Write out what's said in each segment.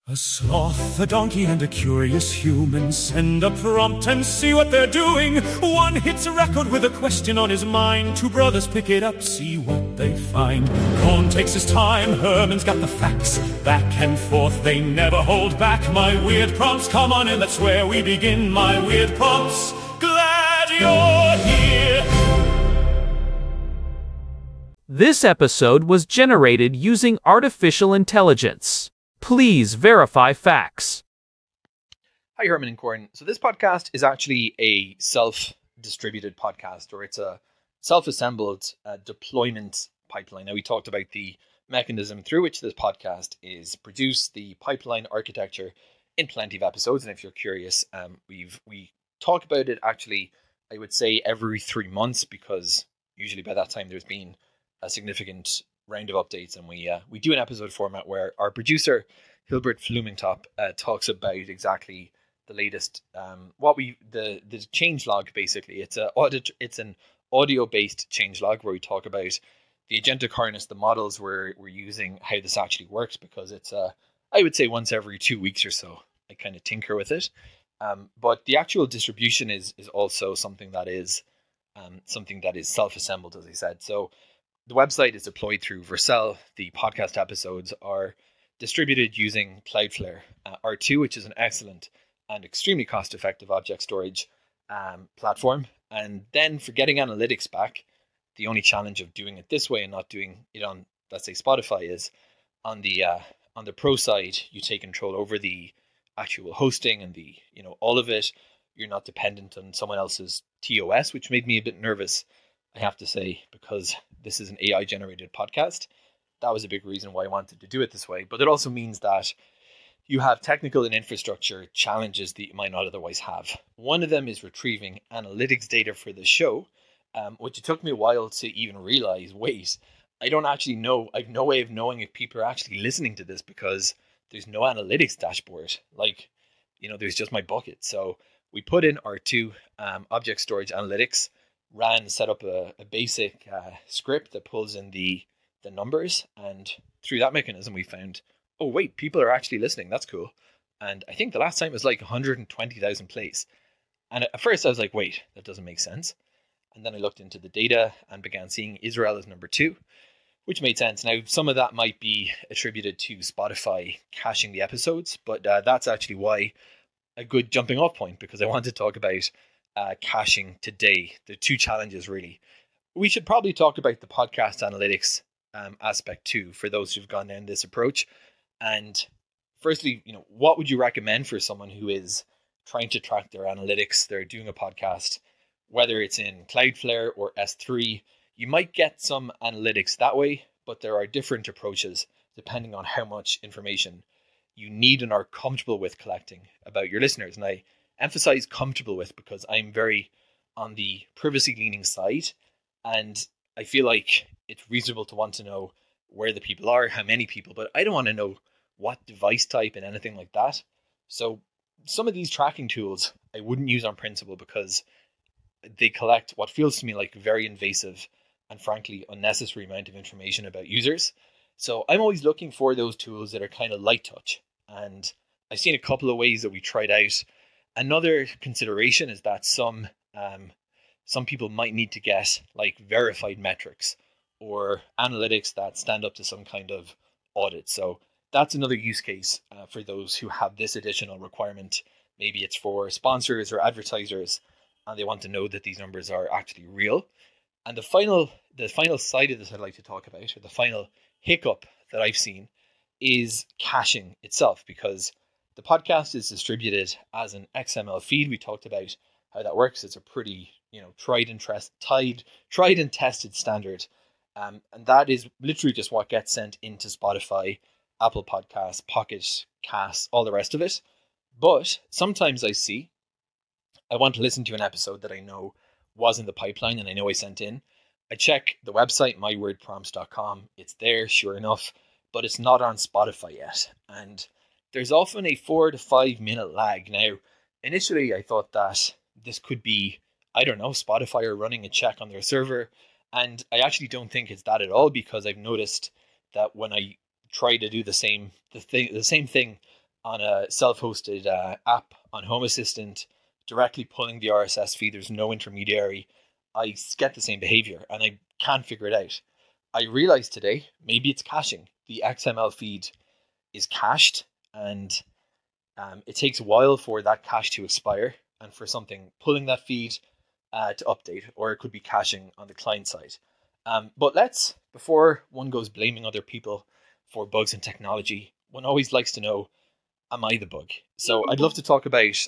A sloth, a donkey, and a curious human send a prompt and see what they're doing. One hits a record with a question on his mind. Two brothers pick it up, see what they find. Cohn takes his time, Herman's got the facts. Back and forth, they never hold back. My weird prompts, come on in, that's where we begin. My weird prompts, glad you're here. This episode was generated using artificial intelligence. Please verify facts. Hi, Herman and Corin. So this podcast is actually a self-distributed podcast, or it's a self-assembled deployment pipeline. Now, we talked about the mechanism through which this podcast is produced, the pipeline architecture, in plenty of episodes. And if you're curious, we talk about it actually, I would say, every 3 months, because usually by that time there's been a significant round of updates, and we do an episode format where our producer Hilbert Flumingtop talks about exactly the latest the change log. Basically, it's an audio based change log where we talk about the agentic harness, the models we're using, how this actually works, because it's I would say once every 2 weeks or so I kind of tinker with it, but the actual distribution is also something that is self-assembled, as I said. So the website is deployed through Vercel. The podcast episodes are distributed using Cloudflare R2, which is an excellent and extremely cost-effective object storage platform. And then for getting analytics back, the only challenge of doing it this way and not doing it on, let's say, Spotify, is on the pro side, you take control over the actual hosting and the all of it. You're not dependent on someone else's TOS, which made me a bit nervous, I have to say, because this is an AI generated podcast. That was a big reason why I wanted to do it this way. But it also means that you have technical and infrastructure challenges that you might not otherwise have. One of them is retrieving analytics data for the show, which it took me a while to even realize, wait, I don't actually know. I have no way of knowing if people are actually listening to this, because there's no analytics dashboard. There's just my bucket. So we put in R2 object storage analytics, set up a basic script that pulls in the numbers, and through that mechanism we found, oh wait, people are actually listening. That's cool. And I think the last time it was like 120,000 plays. And at first I was like, wait, that doesn't make sense. And then I looked into the data and began seeing Israel as number 2, which made sense. Now, some of that might be attributed to Spotify caching the episodes, but that's actually why a good jumping off point, because I want to talk about caching today. There are 2 challenges, really. We should probably talk about the podcast analytics aspect too, for those who've gone down this approach. And firstly, what would you recommend for someone who is trying to track their analytics? They're doing a podcast, whether it's in Cloudflare or S3. You might get some analytics that way, but there are different approaches depending on how much information you need and are comfortable with collecting about your listeners. And I emphasize comfortable with, because I'm very on the privacy leaning side, and I feel like it's reasonable to want to know where the people are, how many people, but I don't want to know what device type and anything like that. So some of these tracking tools I wouldn't use on principle, because they collect what feels to me like very invasive and frankly unnecessary amount of information about users. So I'm always looking for those tools that are kind of light touch, and I've seen a couple of ways that we tried out. Another consideration is that some people might need to get like verified metrics or analytics that stand up to some kind of audit. So that's another use case for those who have this additional requirement. Maybe it's for sponsors or advertisers, and they want to know that these numbers are actually real. And the final side of this I'd like to talk about, or the final hiccup that I've seen, is caching itself, because the podcast is distributed as an XML feed. We talked about how that works. It's a pretty, tried and tested standard. And that is literally just what gets sent into Spotify, Apple Podcasts, Pocket Casts, all the rest of it. But sometimes I want to listen to an episode that I know was in the pipeline and I know I sent in. I check the website, mywordprompts.com. It's there, sure enough, but it's not on Spotify yet. And there's often a 4 to 5 minute lag. Now, initially I thought that this could be, Spotify are running a check on their server. And I actually don't think it's that at all, because I've noticed that when I try to do the same thing on a self-hosted app on Home Assistant, directly pulling the RSS feed. There's no intermediary. I get the same behavior and I can't figure it out. I realized today, maybe it's caching. The XML feed is cached, and it takes a while for that cache to expire and for something pulling that feed to update, or it could be caching on the client side. But before one goes blaming other people for bugs in technology, one always likes to know, am I the bug? So I'd love to talk about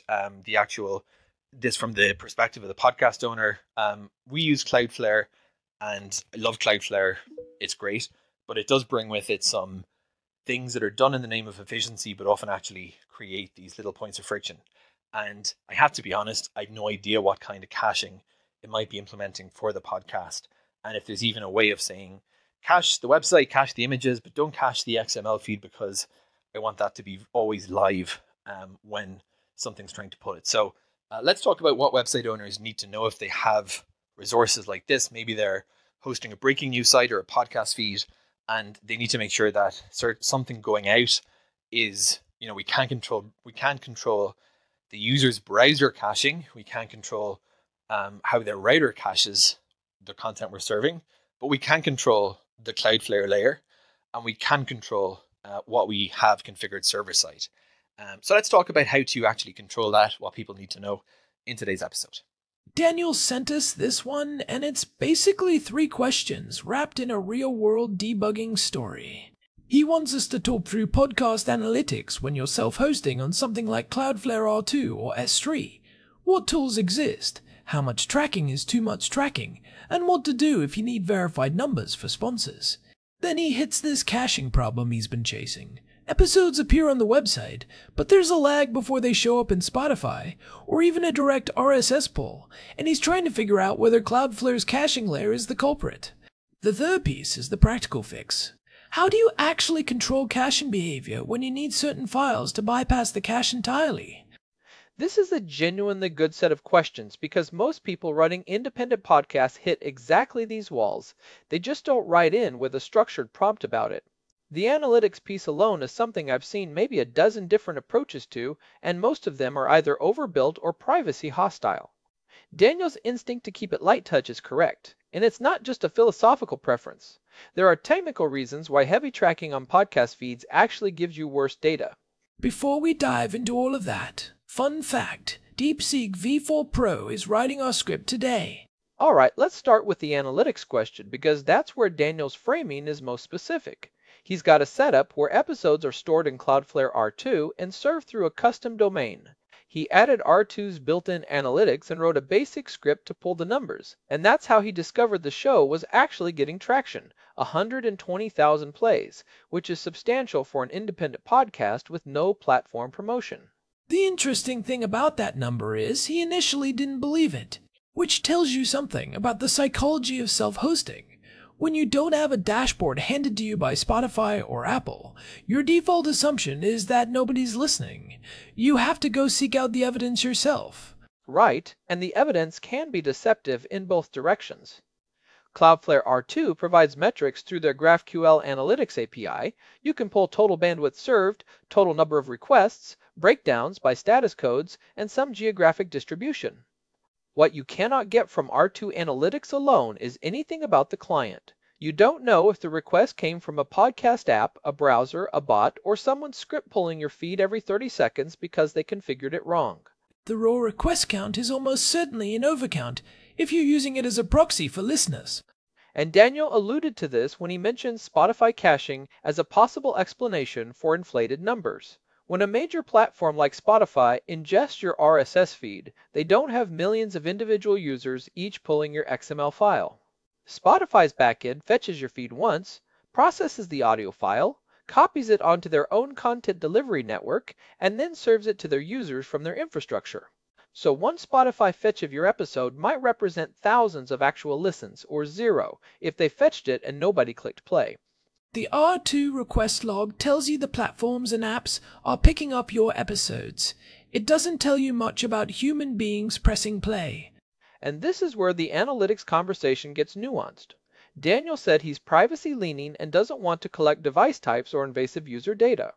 this from the perspective of the podcast owner. We use Cloudflare, and I love Cloudflare. It's great, but it does bring with it some things that are done in the name of efficiency, but often actually create these little points of friction. And I have to be honest, I had no idea what kind of caching it might be implementing for the podcast. And if there's even a way of saying, cache the website, cache the images, but don't cache the XML feed, because I want that to be always live when something's trying to pull it. So let's talk about what website owners need to know if they have resources like this. Maybe they're hosting a breaking news site or a podcast feed, and they need to make sure that something going out is, we can't control the user's browser caching. We can't control how their router caches the content we're serving, but we can control the Cloudflare layer, and we can control what we have configured server side. So let's talk about how to actually control that, what people need to know in today's episode. Daniel sent us this one, and it's basically 3 questions wrapped in a real-world debugging story. He wants us to talk through podcast analytics when you're self-hosting on something like Cloudflare R2 or S3. What tools exist? How much tracking is too much tracking? And what to do if you need verified numbers for sponsors. Then he hits this caching problem he's been chasing. Episodes appear on the website, but there's a lag before they show up in Spotify, or even a direct RSS pull, and he's trying to figure out whether Cloudflare's caching layer is the culprit. The third piece is the practical fix. How do you actually control caching behavior when you need certain files to bypass the cache entirely? This is a genuinely good set of questions because most people running independent podcasts hit exactly these walls. They just don't write in with a structured prompt about it. The analytics piece alone is something I've seen maybe a dozen different approaches to, and most of them are either overbuilt or privacy hostile. Daniel's instinct to keep it light touch is correct, and it's not just a philosophical preference. There are technical reasons why heavy tracking on podcast feeds actually gives you worse data. Before we dive into all of that, fun fact, DeepSeek V4 Pro is writing our script today. Alright, let's start with the analytics question because that's where Daniel's framing is most specific. He's got a setup where episodes are stored in Cloudflare R2 and served through a custom domain. He added R2's built-in analytics and wrote a basic script to pull the numbers, and that's how he discovered the show was actually getting traction, 120,000 plays, which is substantial for an independent podcast with no platform promotion. The interesting thing about that number is he initially didn't believe it, which tells you something about the psychology of self-hosting. When you don't have a dashboard handed to you by Spotify or Apple, your default assumption is that nobody's listening. You have to go seek out the evidence yourself. Right, and the evidence can be deceptive in both directions. Cloudflare R2 provides metrics through their GraphQL Analytics API. You can pull total bandwidth served, total number of requests, breakdowns by status codes, and some geographic distribution. What you cannot get from R2 Analytics alone is anything about the client. You don't know if the request came from a podcast app, a browser, a bot, or someone script pulling your feed every 30 seconds because they configured it wrong. The raw request count is almost certainly an overcount if you're using it as a proxy for listeners. And Daniel alluded to this when he mentioned Spotify caching as a possible explanation for inflated numbers. When a major platform like Spotify ingests your RSS feed, they don't have millions of individual users each pulling your XML file. Spotify's backend fetches your feed once, processes the audio file, copies it onto their own content delivery network, and then serves it to their users from their infrastructure. So one Spotify fetch of your episode might represent thousands of actual listens, or 0, if they fetched it and nobody clicked play. The R2 request log tells you the platforms and apps are picking up your episodes. It doesn't tell you much about human beings pressing play. And this is where the analytics conversation gets nuanced. Daniel said he's privacy-leaning and doesn't want to collect device types or invasive user data.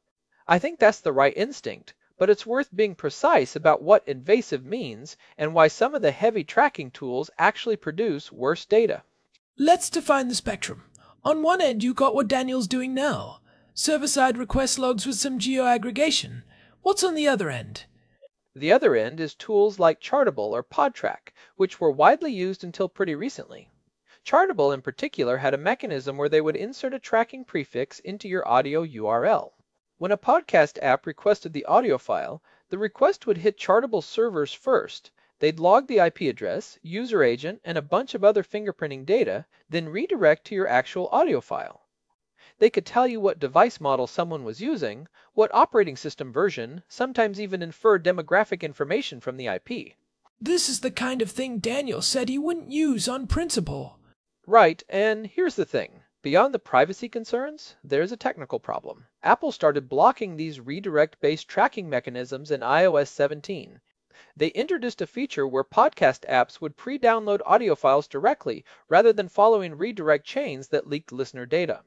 I think that's the right instinct, but it's worth being precise about what invasive means and why some of the heavy tracking tools actually produce worse data. Let's define the spectrum. On one end, you got what Daniel's doing now. Server-side request logs with some geo-aggregation. What's on the other end? The other end is tools like Chartable or Podtrac, which were widely used until pretty recently. Chartable in particular had a mechanism where they would insert a tracking prefix into your audio URL. When a podcast app requested the audio file, the request would hit Chartable servers first. They'd log the IP address, user agent, and a bunch of other fingerprinting data, then redirect to your actual audio file. They could tell you what device model someone was using, what operating system version, sometimes even infer demographic information from the IP. This is the kind of thing Daniel said he wouldn't use on principle. Right, and here's the thing. Beyond the privacy concerns, there's a technical problem. Apple started blocking these redirect-based tracking mechanisms in iOS 17. They introduced a feature where podcast apps would pre-download audio files directly rather than following redirect chains that leaked listener data.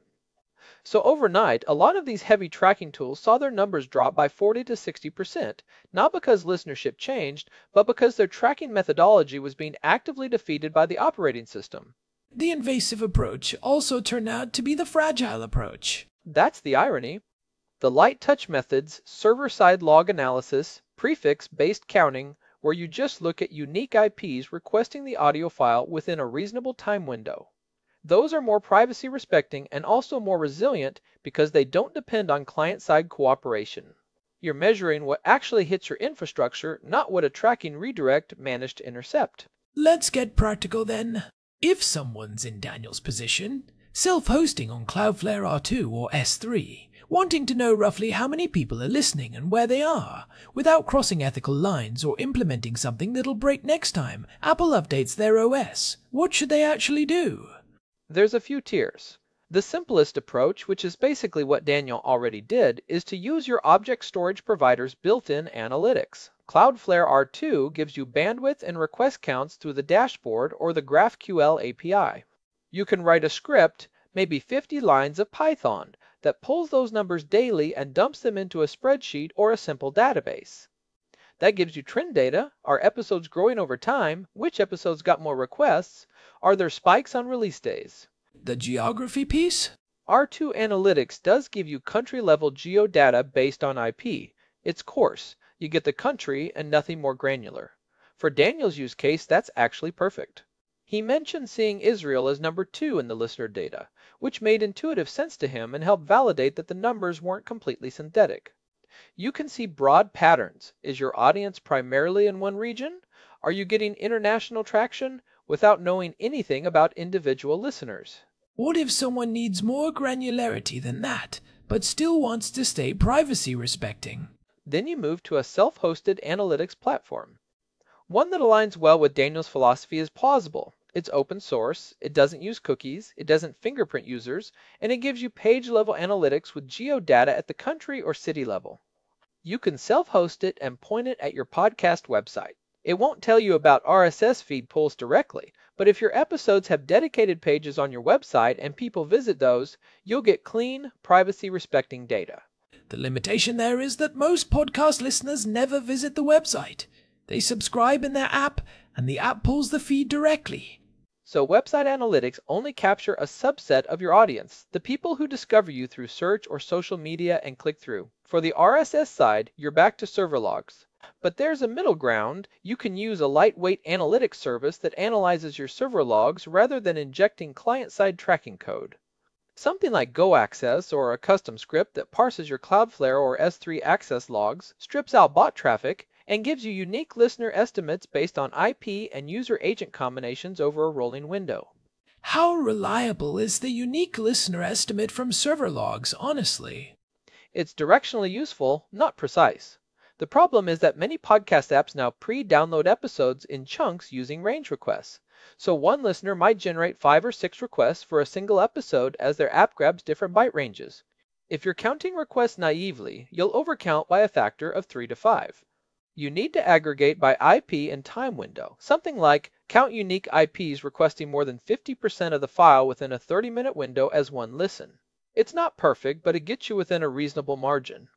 So overnight, a lot of these heavy tracking tools saw their numbers drop by 40 to 60%, not because listenership changed, but because their tracking methodology was being actively defeated by the operating system. The invasive approach also turned out to be the fragile approach. That's the irony. The light touch methods, server-side log analysis, prefix-based counting, where you just look at unique IPs requesting the audio file within a reasonable time window. Those are more privacy respecting and also more resilient because they don't depend on client-side cooperation. You're measuring what actually hits your infrastructure, not what a tracking redirect managed to intercept. Let's get practical then. If someone's in Daniel's position, self-hosting on Cloudflare R2 or S3, wanting to know roughly how many people are listening and where they are, without crossing ethical lines or implementing something that'll break next time Apple updates their OS, what should they actually do? There's a few tiers. The simplest approach, which is basically what Daniel already did, is to use your object storage provider's built-in analytics. Cloudflare R2 gives you bandwidth and request counts through the dashboard or the GraphQL API. You can write a script, maybe 50 lines of Python, that pulls those numbers daily and dumps them into a spreadsheet or a simple database. That gives you trend data. Are episodes growing over time? Which episodes got more requests? Are there spikes on release days? The geography piece? R2 Analytics does give you country-level geodata based on IP. It's coarse. You get the country and nothing more granular. For Daniel's use case, that's actually perfect. He mentioned seeing Israel as number 2 in the listener data, which made intuitive sense to him and helped validate that the numbers weren't completely synthetic. You can see broad patterns. Is your audience primarily in one region? Are you getting international traction without knowing anything about individual listeners? What if someone needs more granularity than that, but still wants to stay privacy respecting? Then you move to a self-hosted analytics platform. One that aligns well with Daniel's philosophy is Plausible. It's open source, it doesn't use cookies, it doesn't fingerprint users, and it gives you page-level analytics with geodata at the country or city level. You can self-host it and point it at your podcast website. It won't tell you about RSS feed pulls directly, but if your episodes have dedicated pages on your website and people visit those, you'll get clean, privacy-respecting data. The limitation there is that most podcast listeners never visit the website. They subscribe in their app, and the app pulls the feed directly. So website analytics only capture a subset of your audience, the people who discover you through search or social media and click through. For the RSS side, you're back to server logs. But there's a middle ground. You can use a lightweight analytics service that analyzes your server logs rather than injecting client-side tracking code. Something like GoAccess or a custom script that parses your Cloudflare or S3 access logs, strips out bot traffic, and gives you unique listener estimates based on IP and user agent combinations over a rolling window. How reliable is the unique listener estimate from server logs, honestly? It's directionally useful, not precise. The problem is that many podcast apps now pre-download episodes in chunks using range requests. So one listener might generate 5 or 6 requests for a single episode as their app grabs different byte ranges. If you're counting requests naively, you'll overcount by a factor of 3 to 5. You need to aggregate by IP and time window, something like count unique IPs requesting more than 50% of the file within a 30-minute window as one listen. It's not perfect, but it gets you within a reasonable margin.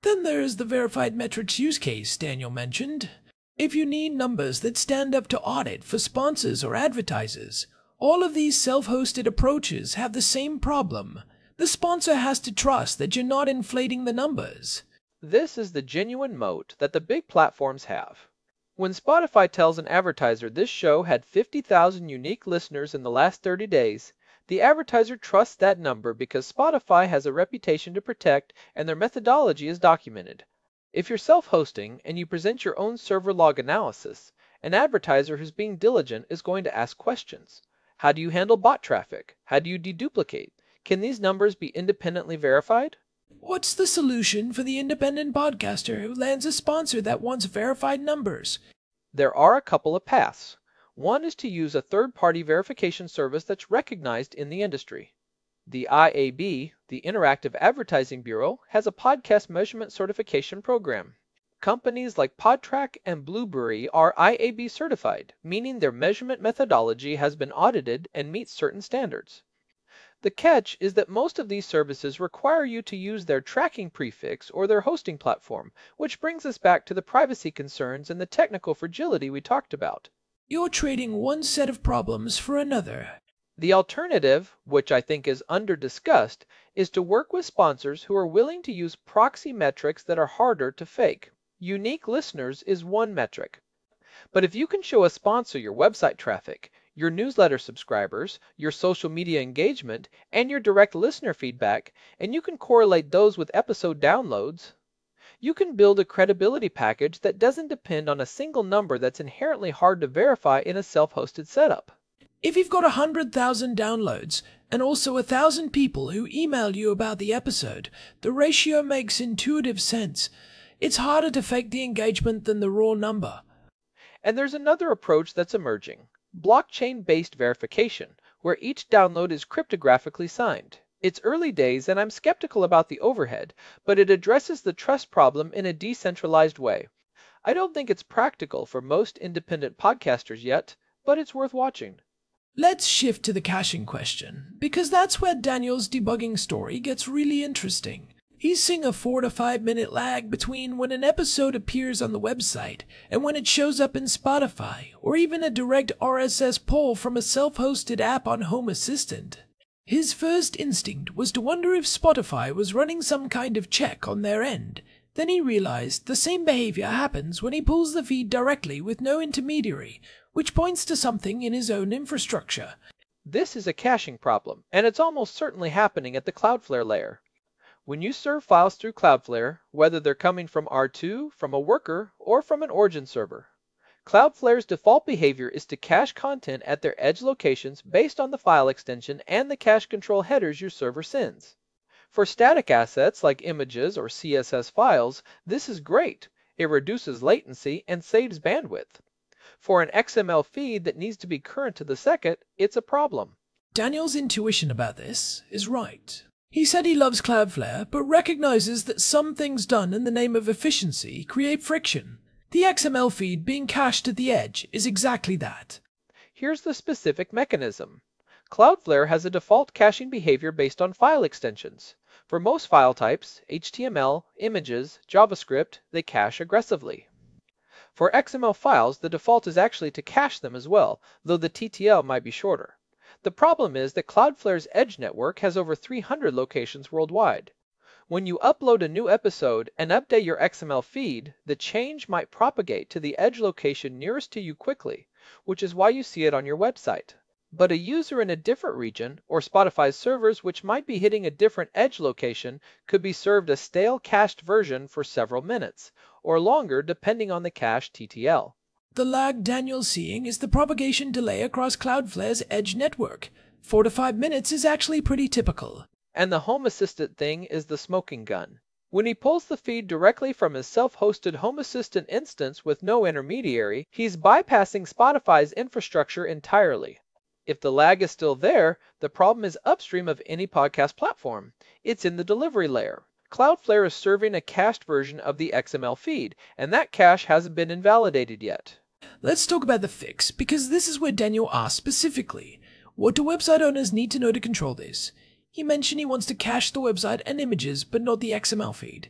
Then there's the verified metrics use case Daniel mentioned. If you need numbers that stand up to audit for sponsors or advertisers, all of these self-hosted approaches have the same problem. The sponsor has to trust that you're not inflating the numbers. This is the genuine moat that the big platforms have. When Spotify tells an advertiser this show had 50,000 unique listeners in the last 30 days, the advertiser trusts that number because Spotify has a reputation to protect and their methodology is documented. If you're self-hosting and you present your own server log analysis, an advertiser who's being diligent is going to ask questions. How do you handle bot traffic? How do you deduplicate? Can these numbers be independently verified? What's the solution for the independent podcaster who lands a sponsor that wants verified numbers? There are a couple of paths. One is to use a third-party verification service that's recognized in the industry. The IAB, the Interactive Advertising Bureau, has a podcast measurement certification program. Companies like Podtrac and Blueberry are IAB certified, meaning their measurement methodology has been audited and meets certain standards. The catch is that most of these services require you to use their tracking prefix or their hosting platform, which brings us back to the privacy concerns and the technical fragility we talked about. You're trading one set of problems for another. The alternative, which I think is under-discussed, is to work with sponsors who are willing to use proxy metrics that are harder to fake. Unique listeners is one metric. But if you can show a sponsor your website traffic, your newsletter subscribers, your social media engagement, and your direct listener feedback, and you can correlate those with episode downloads, you can build a credibility package that doesn't depend on a single number that's inherently hard to verify in a self-hosted setup. If you've got 100,000 downloads and also 1,000 people who email you about the episode, the ratio makes intuitive sense. It's harder to fake the engagement than the raw number. And there's another approach that's emerging. Blockchain-based verification, where each download is cryptographically signed. It's early days and I'm skeptical about the overhead, but it addresses the trust problem in a decentralized way. I don't think it's practical for most independent podcasters yet, but it's worth watching. Let's shift to the caching question, because that's where Daniel's debugging story gets really interesting. He's seeing a 4 to 5 minute lag between when an episode appears on the website and when it shows up in Spotify, or even a direct RSS pull from a self-hosted app on Home Assistant. His first instinct was to wonder if Spotify was running some kind of check on their end. Then he realized the same behavior happens when he pulls the feed directly with no intermediary, which points to something in his own infrastructure. This is a caching problem, and it's almost certainly happening at the Cloudflare layer. When you serve files through Cloudflare, whether they're coming from R2, from a worker, or from an origin server, Cloudflare's default behavior is to cache content at their edge locations based on the file extension and the cache control headers your server sends. For static assets like images or CSS files, this is great. It reduces latency and saves bandwidth. For an XML feed that needs to be current to the second, it's a problem. Daniel's intuition about this is right. He said he loves Cloudflare, but recognizes that some things done in the name of efficiency create friction. The XML feed being cached at the edge is exactly that. Here's the specific mechanism. Cloudflare has a default caching behavior based on file extensions. For most file types, HTML, images, JavaScript, they cache aggressively. For XML files, the default is actually to cache them as well, though the TTL might be shorter. The problem is that Cloudflare's Edge network has over 300 locations worldwide. When you upload a new episode and update your XML feed, the change might propagate to the edge location nearest to you quickly, which is why you see it on your website. But a user in a different region, or Spotify's servers which might be hitting a different edge location, could be served a stale cached version for several minutes, or longer depending on the cached TTL. The lag Daniel's seeing is the propagation delay across Cloudflare's Edge network. 4 to 5 minutes is actually pretty typical. And the Home Assistant thing is the smoking gun. When he pulls the feed directly from his self-hosted Home Assistant instance with no intermediary, he's bypassing Spotify's infrastructure entirely. If the lag is still there, the problem is upstream of any podcast platform. It's in the delivery layer. Cloudflare is serving a cached version of the XML feed, and that cache hasn't been invalidated yet. Let's talk about the fix, because this is where Daniel asked specifically, what do website owners need to know to control this? He mentioned he wants to cache the website and images, but not the XML feed.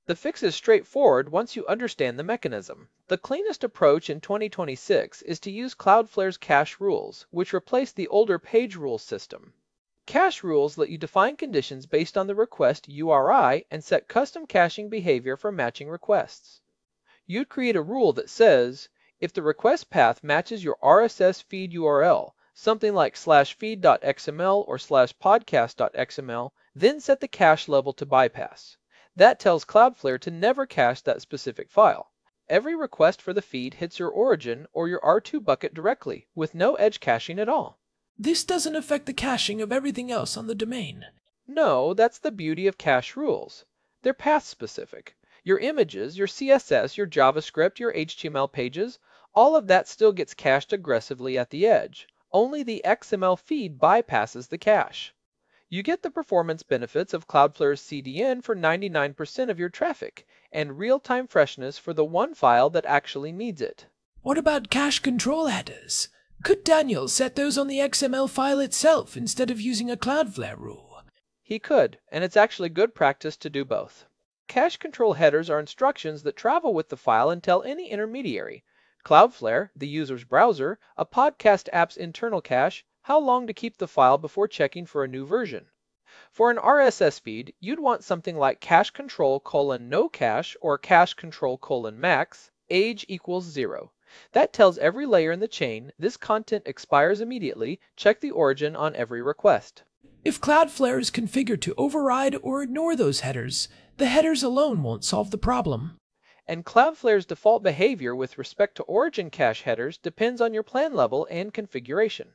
The fix is straightforward once you understand the mechanism. The cleanest approach in 2026 is to use Cloudflare's cache rules, which replace the older page rules system. Cache rules let you define conditions based on the request URI and set custom caching behavior for matching requests. You'd create a rule that says, if the request path matches your RSS feed URL, something like /feed.xml or /podcast.xml, then set the cache level to bypass. That tells Cloudflare to never cache that specific file. Every request for the feed hits your origin or your R2 bucket directly, with no edge caching at all. This doesn't affect the caching of everything else on the domain. No, that's the beauty of cache rules. They're path-specific. Your images, your CSS, your JavaScript, your HTML pages, all of that still gets cached aggressively at the edge. Only the XML feed bypasses the cache. You get the performance benefits of Cloudflare's CDN for 99% of your traffic, and real-time freshness for the one file that actually needs it. What about cache control headers? Could Daniel set those on the XML file itself instead of using a Cloudflare rule? He could, and it's actually good practice to do both. Cache control headers are instructions that travel with the file and tell any intermediary, Cloudflare, the user's browser, a podcast app's internal cache, how long to keep the file before checking for a new version. For an RSS feed, you'd want something like cache control : no cache or cache control : max, age equals 0. That tells every layer in the chain this content expires immediately, check the origin on every request. If Cloudflare is configured to override or ignore those headers, the headers alone won't solve the problem. And Cloudflare's default behavior with respect to origin cache headers depends on your plan level and configuration.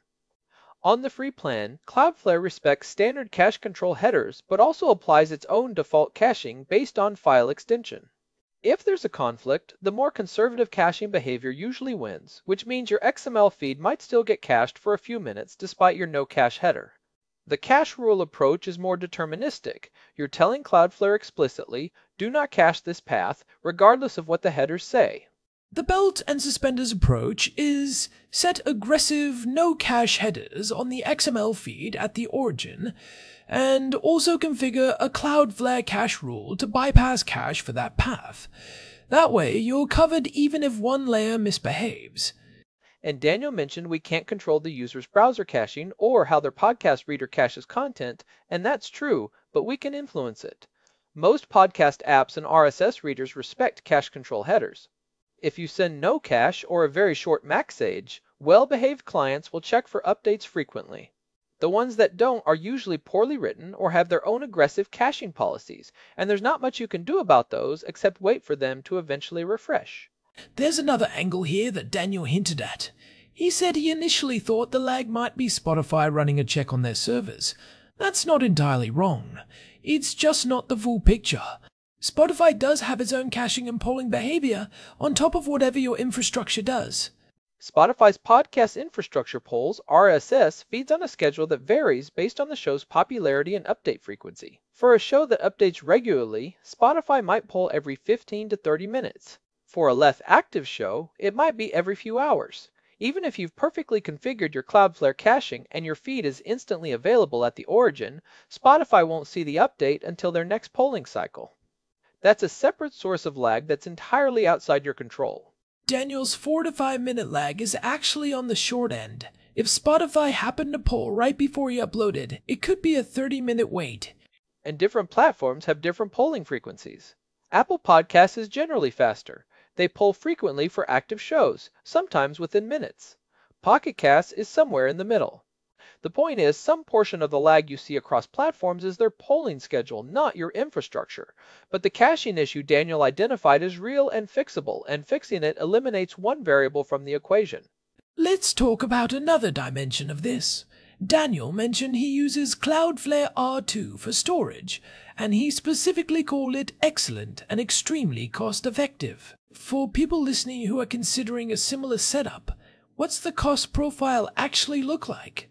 On the free plan, Cloudflare respects standard cache control headers, but also applies its own default caching based on file extension. If there's a conflict, the more conservative caching behavior usually wins, which means your XML feed might still get cached for a few minutes despite your no cache header. The cache rule approach is more deterministic. You're telling Cloudflare explicitly, do not cache this path, regardless of what the headers say. The belt and suspenders approach is set aggressive no cache headers on the XML feed at the origin, and also configure a Cloudflare cache rule to bypass cache for that path. That way, you're covered even if one layer misbehaves. And Daniel mentioned we can't control the user's browser caching or how their podcast reader caches content, and that's true, but we can influence it. Most podcast apps and RSS readers respect cache control headers. If you send no cache or a very short max age, well-behaved clients will check for updates frequently. The ones that don't are usually poorly written or have their own aggressive caching policies, and there's not much you can do about those except wait for them to eventually refresh. There's another angle here that Daniel hinted at. He said he initially thought the lag might be Spotify running a check on their servers. That's not entirely wrong. It's just not the full picture. Spotify does have its own caching and polling behavior on top of whatever your infrastructure does. Spotify's podcast infrastructure polls, RSS, feeds on a schedule that varies based on the show's popularity and update frequency. For a show that updates regularly, Spotify might poll every 15 to 30 minutes. For a less active show, it might be every few hours. Even if you've perfectly configured your Cloudflare caching and your feed is instantly available at the origin, Spotify won't see the update until their next polling cycle. That's a separate source of lag that's entirely outside your control. Daniel's 4 to 5 minute lag is actually on the short end. If Spotify happened to poll right before you uploaded, it could be a 30-minute wait. And different platforms have different polling frequencies. Apple Podcasts is generally faster. They poll frequently for active shows, sometimes within minutes. Pocket Casts is somewhere in the middle. The point is, some portion of the lag you see across platforms is their polling schedule, not your infrastructure. But the caching issue Daniel identified is real and fixable, and fixing it eliminates one variable from the equation. Let's talk about another dimension of this. Daniel mentioned he uses Cloudflare R2 for storage, and he specifically called it excellent and extremely cost-effective. For people listening who are considering a similar setup, what's the cost profile actually look like?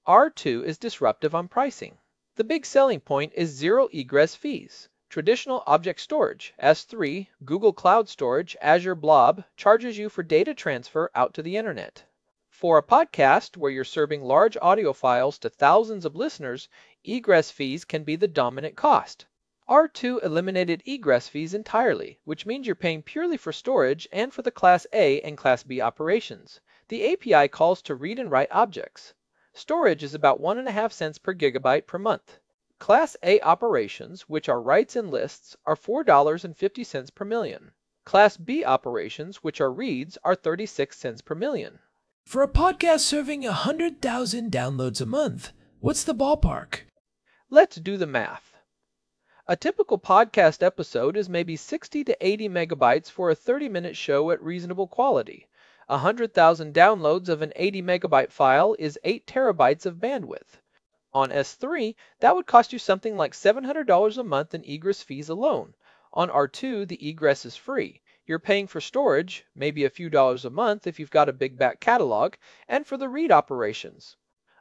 R2 is disruptive on pricing. The big selling point is zero egress fees. Traditional object storage, S3, Google Cloud Storage, Azure Blob, charges you for data transfer out to the internet. For a podcast where you're serving large audio files to thousands of listeners, egress fees can be the dominant cost. R2 eliminated egress fees entirely, which means you're paying purely for storage and for the Class A and Class B operations. The API calls to read and write objects. Storage is about 1.5 cents per gigabyte per month. Class A operations, which are writes and lists, are $4.50 per million. Class B operations, which are reads, are 36 cents per million. For a podcast serving 100,000 downloads a month, what's the ballpark? Let's do the math. A typical podcast episode is maybe 60 to 80 megabytes for a 30-minute show at reasonable quality. 100,000 downloads of an 80 megabyte file is 8 terabytes of bandwidth. On S3, that would cost you something like $700 a month in egress fees alone. On R2, the egress is free. You're paying for storage, maybe a few dollars a month if you've got a big back catalog, and for the read operations.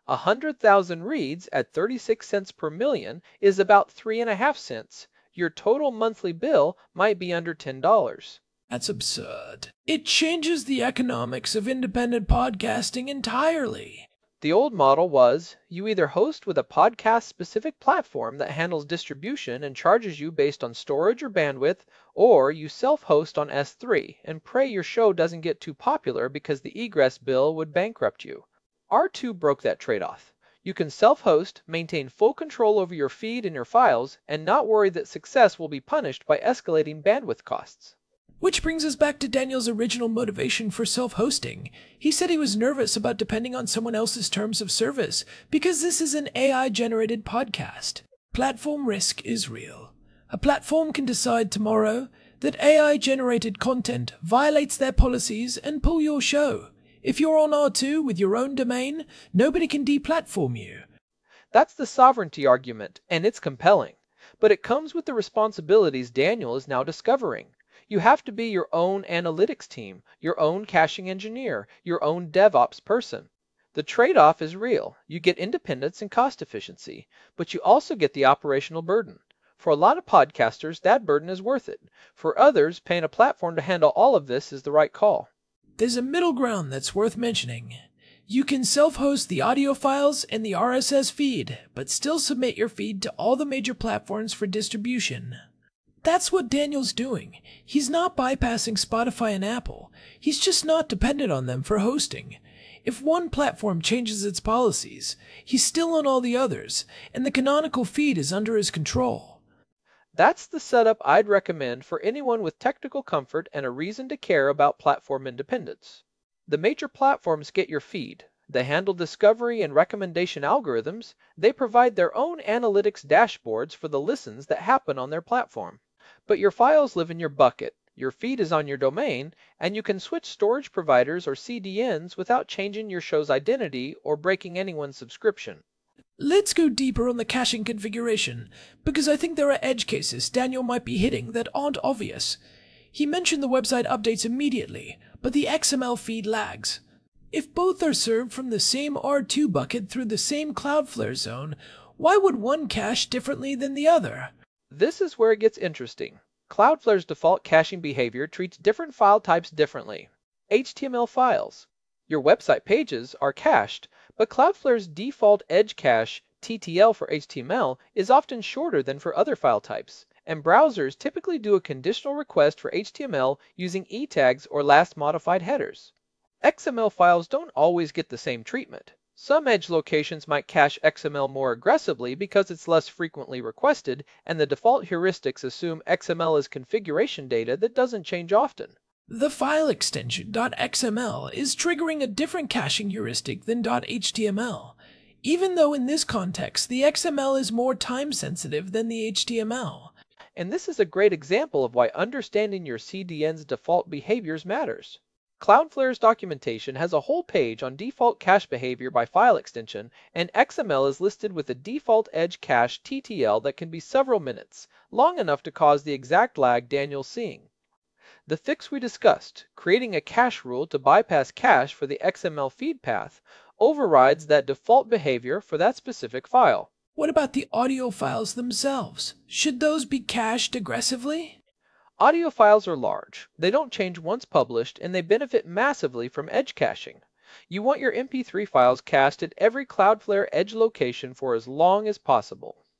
100,000 reads at 36 cents per million is about 3.5 cents. Your total monthly bill might be under $10. That's absurd. It changes the economics of independent podcasting entirely. The old model was, you either host with a podcast-specific platform that handles distribution and charges you based on storage or bandwidth, or you self-host on S3 and pray your show doesn't get too popular because the egress bill would bankrupt you. R2 broke that trade-off. You can self-host, maintain full control over your feed and your files, and not worry that success will be punished by escalating bandwidth costs. Which brings us back to Daniel's original motivation for self-hosting. He said he was nervous about depending on someone else's terms of service because this is an AI-generated podcast. Platform risk is real. A platform can decide tomorrow that AI-generated content violates their policies and pull your show. If you're on R2 with your own domain, nobody can deplatform you. That's the sovereignty argument, and it's compelling. But it comes with the responsibilities Daniel is now discovering. You have to be your own analytics team, your own caching engineer, your own DevOps person. The trade-off is real. You get independence and cost efficiency, but you also get the operational burden. For a lot of podcasters, that burden is worth it. For others, paying a platform to handle all of this is the right call. There's a middle ground that's worth mentioning. You can self-host the audio files and the RSS feed, but still submit your feed to all the major platforms for distribution. That's what Daniel's doing. He's not bypassing Spotify and Apple. He's just not dependent on them for hosting. If one platform changes its policies, he's still on all the others, and the canonical feed is under his control. That's the setup I'd recommend for anyone with technical comfort and a reason to care about platform independence. The major platforms get your feed. They handle discovery and recommendation algorithms. They provide their own analytics dashboards for the listens that happen on their platform. But your files live in your bucket, your feed is on your domain, and you can switch storage providers or CDNs without changing your show's identity or breaking anyone's subscription. Let's go deeper on the caching configuration, because I think there are edge cases Daniel might be hitting that aren't obvious. He mentioned the website updates immediately, but the XML feed lags. If both are served from the same R2 bucket through the same Cloudflare zone, why would one cache differently than the other? This is where it gets interesting. Cloudflare's default caching behavior treats different file types differently. HTML files. Your website pages are cached, but Cloudflare's default edge cache, TTL for HTML, is often shorter than for other file types, and browsers typically do a conditional request for HTML using e-tags or last modified headers. XML files don't always get the same treatment. Some edge locations might cache XML more aggressively because it's less frequently requested, and the default heuristics assume XML is configuration data that doesn't change often. The file extension .xml is triggering a different caching heuristic than .html, even though in this context the XML is more time-sensitive than the HTML. And this is a great example of why understanding your CDN's default behaviors matters. Cloudflare's documentation has a whole page on default cache behavior by file extension, and XML is listed with a default edge cache TTL that can be several minutes, long enough to cause the exact lag Daniel's seeing. The fix we discussed, creating a cache rule to bypass cache for the XML feed path, overrides that default behavior for that specific file. What about the audio files themselves? Should those be cached aggressively? Audio files are large. They don't change once published, and they benefit massively from edge caching. You want your MP3 files cached at every Cloudflare edge location for as long as possible.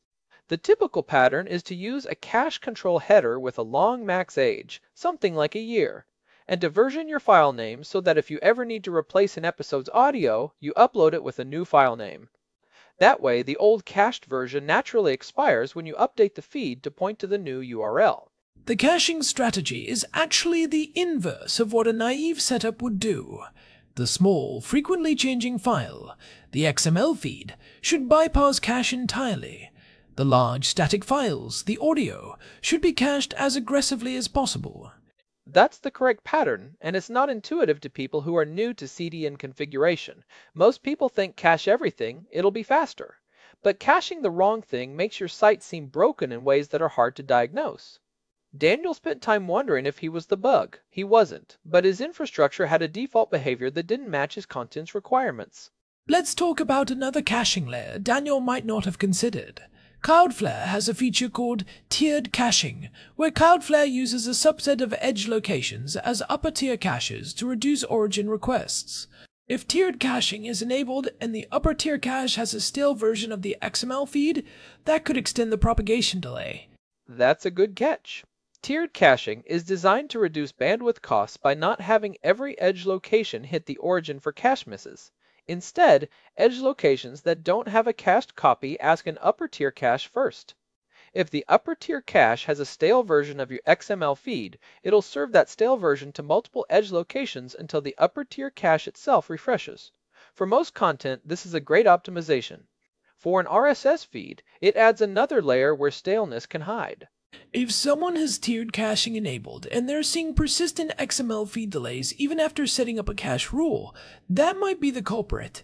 The typical pattern is to use a cache control header with a long max age, something like a year, and to version your file name so that if you ever need to replace an episode's audio, you upload it with a new file name. That way, the old cached version naturally expires when you update the feed to point to the new URL. The caching strategy is actually the inverse of what a naive setup would do. The small, frequently changing file, the XML feed, should bypass cache entirely. The large static files, the audio, should be cached as aggressively as possible. That's the correct pattern, and it's not intuitive to people who are new to CDN configuration. Most people think cache everything, it'll be faster. But caching the wrong thing makes your site seem broken in ways that are hard to diagnose. Daniel spent time wondering if he was the bug. He wasn't, but his infrastructure had a default behavior that didn't match his content's requirements. Let's talk about another caching layer Daniel might not have considered. Cloudflare has a feature called tiered caching, where Cloudflare uses a subset of edge locations as upper-tier caches to reduce origin requests. If tiered caching is enabled and the upper-tier cache has a stale version of the XML feed, that could extend the propagation delay. That's a good catch. Tiered caching is designed to reduce bandwidth costs by not having every edge location hit the origin for cache misses. Instead, edge locations that don't have a cached copy ask an upper tier cache first. If the upper tier cache has a stale version of your XML feed, it'll serve that stale version to multiple edge locations until the upper tier cache itself refreshes. For most content, this is a great optimization. For an RSS feed, it adds another layer where staleness can hide. If someone has tiered caching enabled and they're seeing persistent XML feed delays even after setting up a cache rule, that might be the culprit.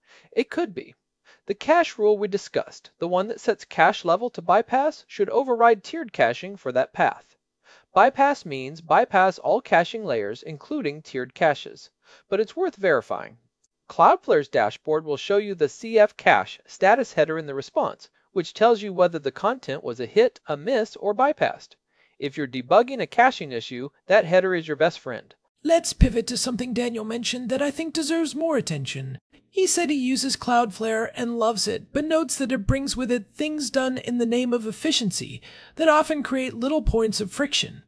It could be. The cache rule we discussed, the one that sets cache level to bypass, should override tiered caching for that path. Bypass means bypass all caching layers, including tiered caches, but it's worth verifying. Cloudflare's dashboard will show you the CF cache status header in the response, which tells you whether the content was a hit, a miss, or bypassed. If you're debugging a caching issue, that header is your best friend. Let's pivot to something Daniel mentioned that I think deserves more attention. He said he uses Cloudflare and loves it, but notes that it brings with it things done in the name of efficiency that often create little points of friction.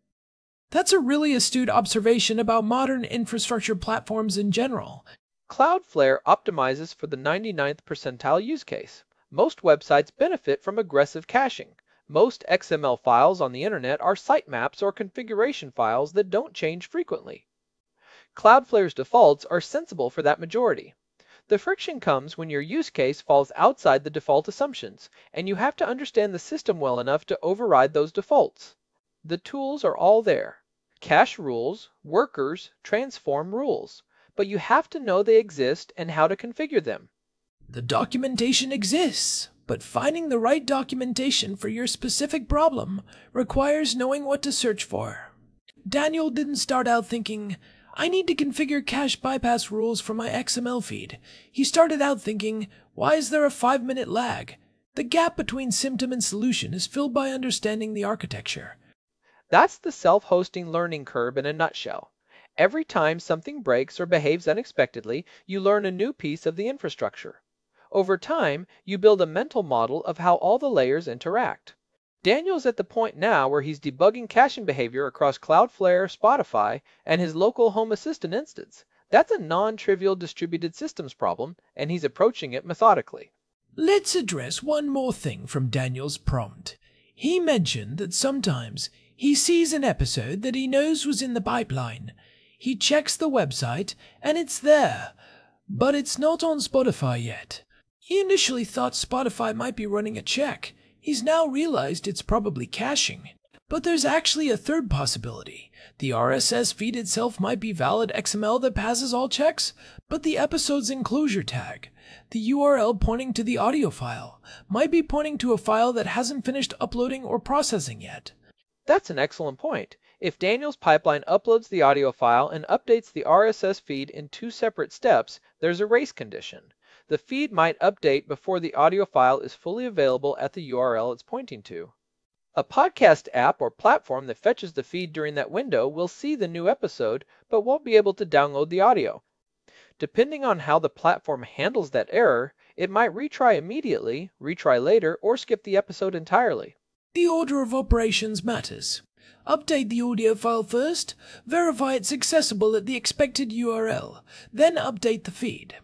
That's a really astute observation about modern infrastructure platforms in general. Cloudflare optimizes for the 99th percentile use case. Most websites benefit from aggressive caching. Most XML files on the internet are sitemaps or configuration files that don't change frequently. Cloudflare's defaults are sensible for that majority. The friction comes when your use case falls outside the default assumptions, and you have to understand the system well enough to override those defaults. The tools are all there. Cache rules, workers, transform rules, but you have to know they exist and how to configure them. The documentation exists, but finding the right documentation for your specific problem requires knowing what to search for. Daniel didn't start out thinking, I need to configure cache bypass rules for my XML feed. He started out thinking, why is there a 5-minute lag? The gap between symptom and solution is filled by understanding the architecture. That's the self-hosting learning curve in a nutshell. Every time something breaks or behaves unexpectedly, you learn a new piece of the infrastructure. Over time, you build a mental model of how all the layers interact. Daniel's at the point now where he's debugging caching behavior across Cloudflare, Spotify, and his local Home Assistant instance. That's a non-trivial distributed systems problem, and he's approaching it methodically. Let's address one more thing from Daniel's prompt. He mentioned that sometimes he sees an episode that he knows was in the pipeline. He checks the website, and it's there, but it's not on Spotify yet. He initially thought Spotify might be running a check. He's now realized it's probably caching. But there's actually a third possibility. The RSS feed itself might be valid XML that passes all checks, but the episode's enclosure tag, the URL pointing to the audio file, might be pointing to a file that hasn't finished uploading or processing yet. That's an excellent point. If Daniel's pipeline uploads the audio file and updates the RSS feed in 2 separate steps, there's a race condition. The feed might update before the audio file is fully available at the URL it's pointing to. A podcast app or platform that fetches the feed during that window will see the new episode, but won't be able to download the audio. Depending on how the platform handles that error, it might retry immediately, retry later, or skip the episode entirely. The order of operations matters. Update the audio file first, verify it's accessible at the expected URL, then update the feed.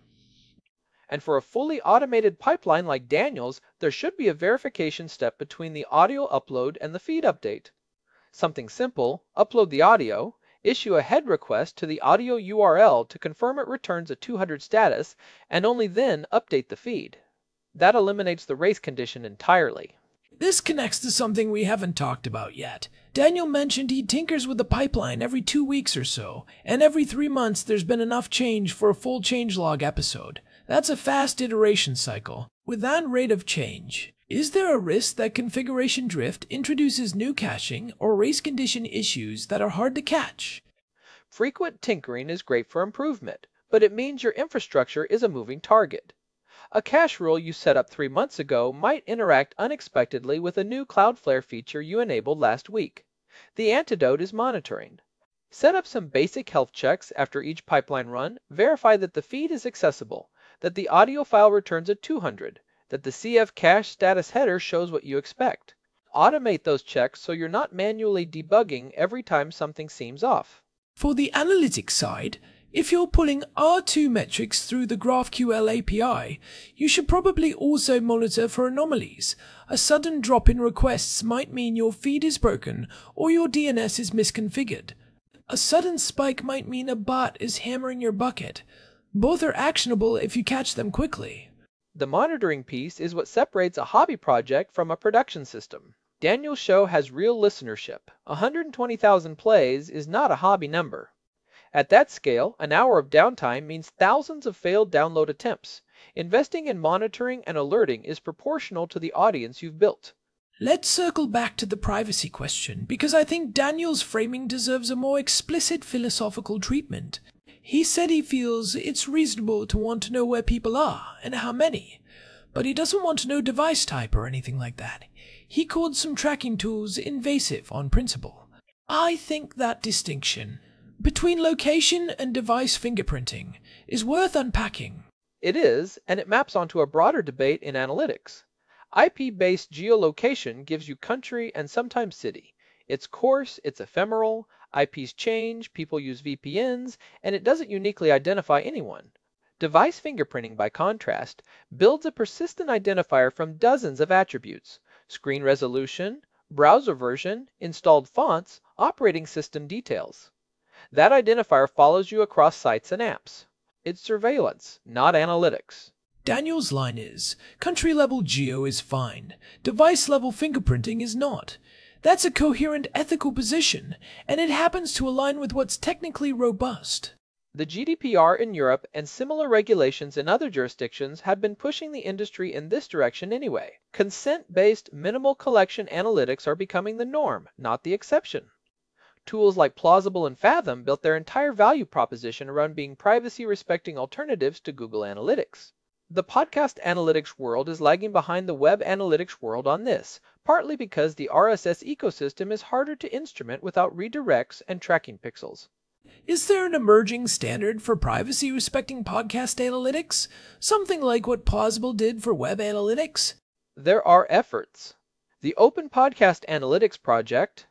And for a fully automated pipeline like Daniel's, there should be a verification step between the audio upload and the feed update. Something simple: upload the audio, issue a head request to the audio URL to confirm it returns a 200 status, and only then update the feed. That eliminates the race condition entirely. This connects to something we haven't talked about yet. Daniel mentioned he tinkers with the pipeline every 2 weeks or so, and every 3 months there's been enough change for a full changelog episode. That's a fast iteration cycle. With that rate of change, is there a risk that configuration drift introduces new caching or race condition issues that are hard to catch? Frequent tinkering is great for improvement, but it means your infrastructure is a moving target. A cache rule you set up 3 months ago might interact unexpectedly with a new Cloudflare feature you enabled last week. The antidote is monitoring. Set up some basic health checks after each pipeline run. Verify that the feed is accessible, that the audio file returns a 200, that the CF cache status header shows what you expect. Automate those checks so you're not manually debugging every time something seems off. For the analytics side, if you're pulling R2 metrics through the GraphQL API, you should probably also monitor for anomalies. A sudden drop in requests might mean your feed is broken or your DNS is misconfigured. A sudden spike might mean a bot is hammering your bucket. Both are actionable if you catch them quickly. The monitoring piece is what separates a hobby project from a production system. Daniel's show has real listenership. 120,000 plays is not a hobby number. At that scale, an hour of downtime means thousands of failed download attempts. Investing in monitoring and alerting is proportional to the audience you've built. Let's circle back to the privacy question, because I think Daniel's framing deserves a more explicit philosophical treatment. He said he feels it's reasonable to want to know where people are and how many, but he doesn't want to know device type or anything like that. He called some tracking tools invasive on principle. I think that distinction between location and device fingerprinting is worth unpacking. It is, and it maps onto a broader debate in analytics. IP-based geolocation gives you country and sometimes city. It's coarse, it's ephemeral, IPs change, people use VPNs, and it doesn't uniquely identify anyone. Device fingerprinting, by contrast, builds a persistent identifier from dozens of attributes: screen resolution, browser version, installed fonts, operating system details. That identifier follows you across sites and apps. It's surveillance, not analytics. Daniel's line is, country-level geo is fine, device-level fingerprinting is not. That's a coherent ethical position, and it happens to align with what's technically robust. The GDPR in Europe and similar regulations in other jurisdictions have been pushing the industry in this direction anyway. Consent-based minimal collection analytics are becoming the norm, not the exception. Tools like Plausible and Fathom built their entire value proposition around being privacy-respecting alternatives to Google Analytics. The podcast analytics world is lagging behind the web analytics world on this, partly because the RSS ecosystem is harder to instrument without redirects and tracking pixels. Is there an emerging standard for privacy-respecting podcast analytics? Something like what Plausible did for web analytics? There are efforts. The Open Podcast Analytics Project,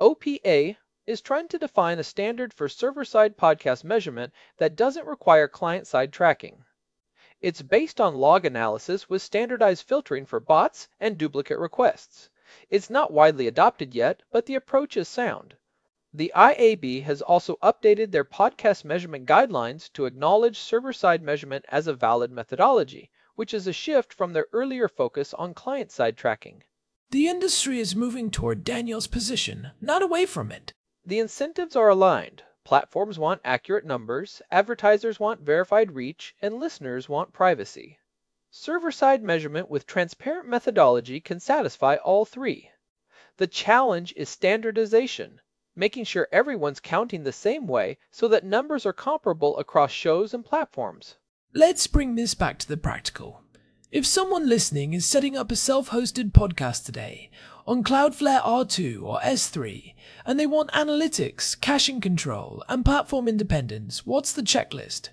OPA, is trying to define a standard for server-side podcast measurement that doesn't require client-side tracking. It's based on log analysis with standardized filtering for bots and duplicate requests. It's not widely adopted yet, but the approach is sound. The IAB has also updated their podcast measurement guidelines to acknowledge server-side measurement as a valid methodology, which is a shift from their earlier focus on client-side tracking. The industry is moving toward Daniel's position, not away from it. The incentives are aligned. Platforms want accurate numbers, advertisers want verified reach, and listeners want privacy. Server-side measurement with transparent methodology can satisfy all three. The challenge is standardization, making sure everyone's counting the same way so that numbers are comparable across shows and platforms. Let's bring this back to the practical. If someone listening is setting up a self-hosted podcast today on Cloudflare R2 or S3, and they want analytics, caching control, and platform independence, what's the checklist?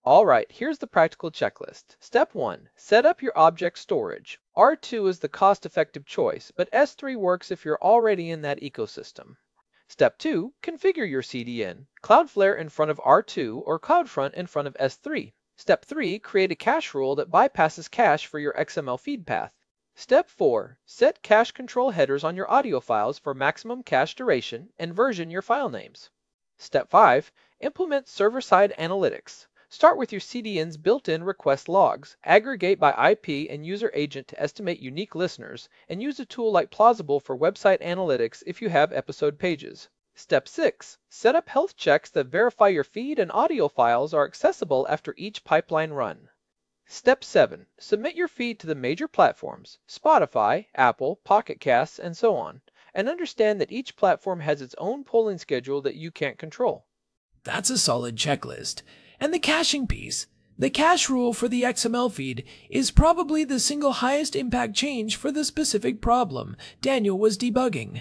Alright, here's the practical checklist. Step 1. Set up your object storage. R2 is the cost-effective choice, but S3 works if you're already in that ecosystem. Step 2. Configure your CDN. Cloudflare in front of R2 or CloudFront in front of S3. Step 3. Create a cache rule that bypasses cache for your XML feed path. Step 4. Set cache control headers on your audio files for maximum cache duration and version your file names. Step 5. Implement server-side analytics. Start with your CDN's built-in request logs, aggregate by IP and user agent to estimate unique listeners, and use a tool like Plausible for website analytics if you have episode pages. Step 6. Set up health checks that verify your feed and audio files are accessible after each pipeline run. Step 7. Submit your feed to the major platforms, Spotify, Apple, Pocket Casts, and so on, and understand that each platform has its own polling schedule that you can't control. That's a solid checklist. And the caching piece. The cache rule for the XML feed is probably the single highest impact change for the specific problem Daniel was debugging.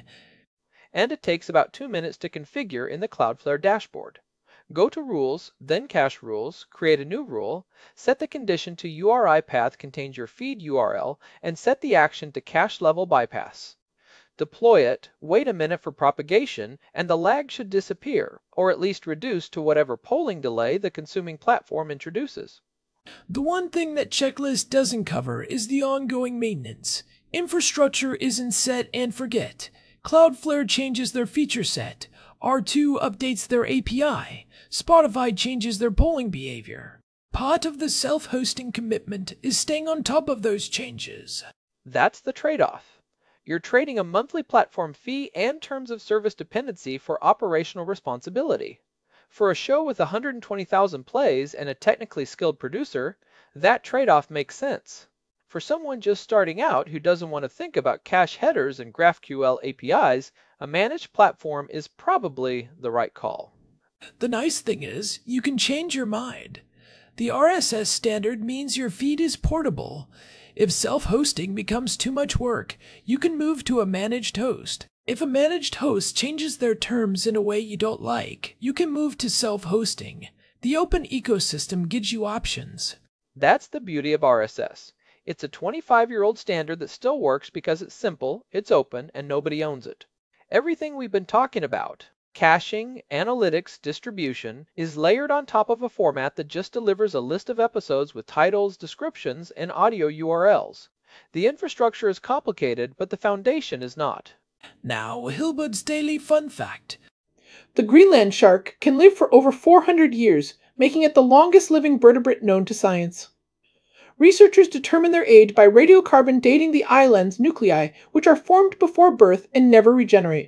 And it takes about 2 minutes to configure in the Cloudflare dashboard. Go to Rules, then Cache Rules, create a new rule, set the condition to URI path contains your feed URL, and set the action to cache level bypass. Deploy it, wait a minute for propagation, and the lag should disappear, or at least reduce to whatever polling delay the consuming platform introduces. The one thing that checklist doesn't cover is the ongoing maintenance. Infrastructure isn't set and forget. Cloudflare changes their feature set. R2 updates their API. Spotify changes their polling behavior. Part of the self-hosting commitment is staying on top of those changes. That's the trade-off. You're trading a monthly platform fee and terms of service dependency for operational responsibility. For a show with 120,000 plays and a technically skilled producer, that trade-off makes sense. For someone just starting out who doesn't want to think about cache headers and GraphQL APIs, a managed platform is probably the right call. The nice thing is, you can change your mind. The RSS standard means your feed is portable. If self-hosting becomes too much work, you can move to a managed host. If a managed host changes their terms in a way you don't like, you can move to self-hosting. The open ecosystem gives you options. That's the beauty of RSS. It's a 25-year-old standard that still works because it's simple, it's open, and nobody owns it. Everything we've been talking about, caching, analytics, distribution, is layered on top of a format that just delivers a list of episodes with titles, descriptions, and audio URLs. The infrastructure is complicated, but the foundation is not. Now, Hilbert's Daily Fun Fact. The Greenland shark can live for over 400 years, making it the longest living vertebrate known to science. Researchers determine their age by radiocarbon dating the island's nuclei, which are formed before birth and never regenerate.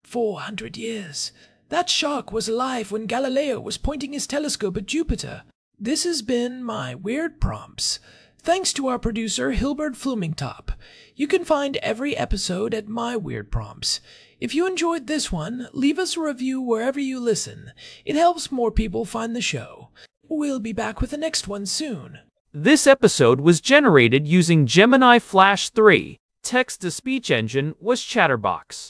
400 years. That shark was alive when Galileo was pointing his telescope at Jupiter. This has been my Weird Prompts. Thanks to our producer, Hilbert Flumingtop. You can find every episode at My Weird Prompts. If you enjoyed this one, leave us a review wherever you listen. It helps more people find the show. We'll be back with the next one soon. This episode was generated using Gemini Flash 3. Text-to-speech engine was Chatterbox.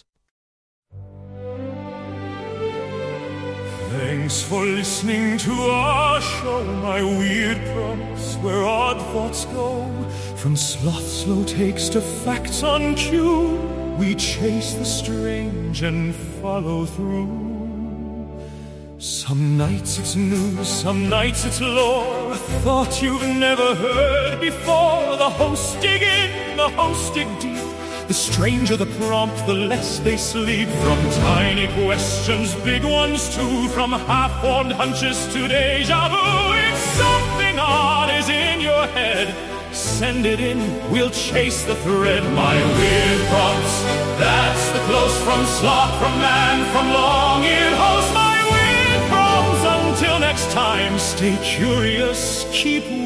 Thanks for listening to our show, My Weird Prompts, where odd thoughts go. From sloth slow takes to facts on cue, we chase the strange and follow through. Some nights it's news, some nights it's lore, a thought you've never heard before. The hosts dig in, the hosts dig deep. The stranger the prompt, the less they sleep. From tiny questions, big ones too, from half-formed hunches to deja vu. If something odd is in your head, send it in, we'll chase the thread. My Weird Prompts, that's the close from sloth, from man, from long-eared host. My Weird Prompts, until next time, stay curious, keep